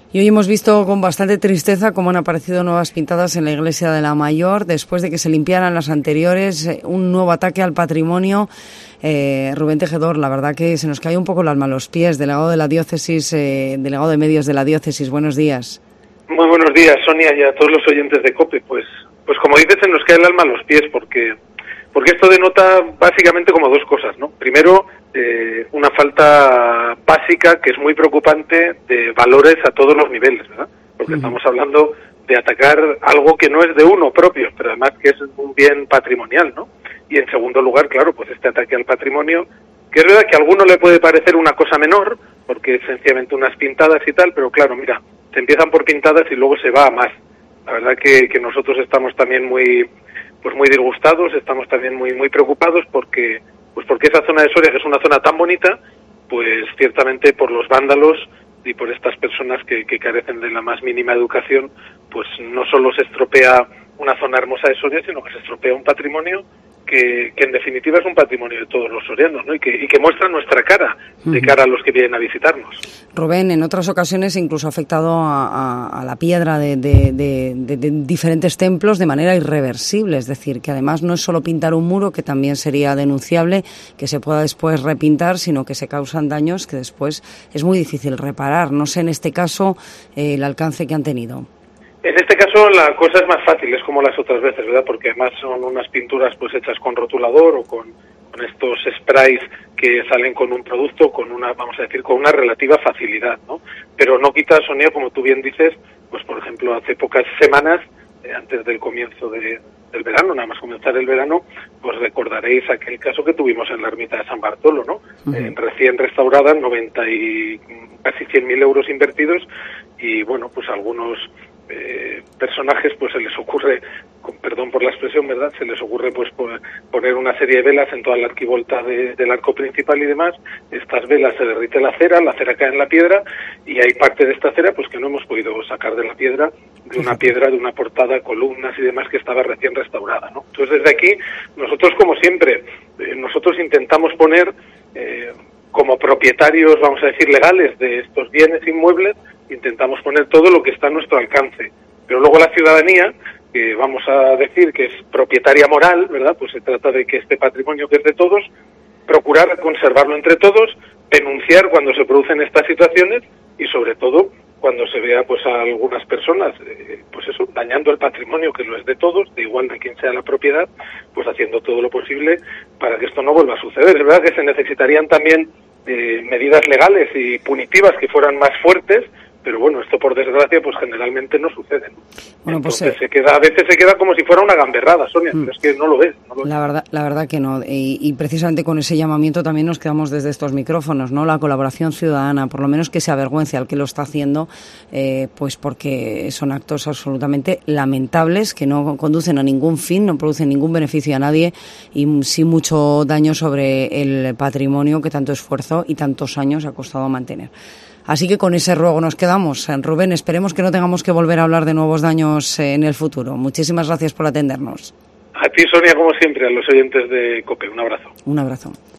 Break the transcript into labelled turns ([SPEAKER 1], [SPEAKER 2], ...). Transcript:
[SPEAKER 1] Y hoy hemos visto con bastante tristeza cómo han aparecido nuevas pintadas en la iglesia de la Mayor, después de que se limpiaran las anteriores, un nuevo ataque al patrimonio. Rubén Tejedor, la verdad que se nos cae un poco el alma a los pies, delegado de la diócesis, delegado de medios de la diócesis. Buenos días.
[SPEAKER 2] Muy buenos días, Sonia, y a todos los oyentes de COPE. Pues como dices, se nos cae el alma a los pies, porque esto denota básicamente como dos cosas, ¿no? Primero, una falta básica que es muy preocupante de valores a todos los niveles, ¿verdad? Porque estamos hablando de atacar algo que no es de uno propio, pero además que es un bien patrimonial, ¿no? Y en segundo lugar, claro, pues este ataque al patrimonio, que es verdad que a alguno le puede parecer una cosa menor, porque es sencillamente unas pintadas y tal, pero claro, mira, se empiezan por pintadas y luego se va a más. La verdad que nosotros estamos también muy disgustados, estamos también muy preocupados porque esa zona de Soria, que es una zona tan bonita, pues ciertamente por los vándalos y por estas personas que carecen de la más mínima educación, pues no solo se estropea una zona hermosa de Soria, sino que se estropea un patrimonio que en definitiva es un patrimonio de todos los sorianos, ¿no? Y que muestra nuestra cara de cara a los que vienen a visitarnos.
[SPEAKER 1] Rubén, en otras ocasiones incluso ha afectado a la piedra de diferentes templos de manera irreversible, es decir, que además no es solo pintar un muro, que también sería denunciable que se pueda después repintar, sino que se causan daños que después es muy difícil reparar. No sé en este caso el alcance que han tenido.
[SPEAKER 2] En este caso la cosa es más fácil, es como las otras veces, ¿verdad? Porque además son unas pinturas pues hechas con rotulador o con estos sprays que salen con un producto con una, vamos a decir, con una relativa facilidad, ¿no? Pero no quita, Sonia, como tú bien dices, pues por ejemplo hace pocas semanas, antes del comienzo del verano, nada más comenzar el verano, pues recordaréis aquel caso que tuvimos en la ermita de San Bartolo, ¿no? Recién restaurada, 90 y casi 100.000 euros invertidos, y bueno, pues algunos personajes pues se les ocurre, con perdón por la expresión, ¿verdad? Se les ocurre pues poner una serie de velas en toda la arquivolta del arco principal y demás. Estas velas se derrite la cera cae en la piedra y hay parte de esta cera pues que no hemos podido sacar de la piedra, de una portada, columnas y demás que estaba recién restaurada, ¿no? Entonces desde aquí nosotros como siempre, nosotros intentamos poner como propietarios, vamos a decir, legales de estos bienes inmuebles, intentamos poner todo lo que está a nuestro alcance. Pero luego la ciudadanía, que vamos a decir que es propietaria moral, ¿verdad? Pues se trata de que este patrimonio que es de todos, procurar conservarlo entre todos, denunciar cuando se producen estas situaciones y sobre todo cuando se vea pues a algunas personas, pues eso, dañando el patrimonio que lo es de todos, de igual de quien sea la propiedad, pues haciendo todo lo posible para que esto no vuelva a suceder. Es verdad que se necesitarían también medidas legales y punitivas que fueran más fuertes, pero bueno, esto por desgracia pues generalmente no sucede, ¿no? Bueno, entonces a veces se queda como si fuera una gamberrada, Sonia, pero es que no lo es.
[SPEAKER 1] La verdad que no, y precisamente con ese llamamiento también nos quedamos desde estos micrófonos, ¿no? La colaboración ciudadana, por lo menos que se avergüence al que lo está haciendo, pues porque son actos absolutamente lamentables que no conducen a ningún fin, no producen ningún beneficio a nadie y sí mucho daño sobre el patrimonio que tanto esfuerzo y tantos años ha costado mantener. Así que con ese ruego nos quedamos. Rubén, esperemos que no tengamos que volver a hablar de nuevos daños en el futuro. Muchísimas gracias por atendernos.
[SPEAKER 2] A ti, Sonia, como siempre, a los oyentes de COPE. Un abrazo.
[SPEAKER 1] Un abrazo.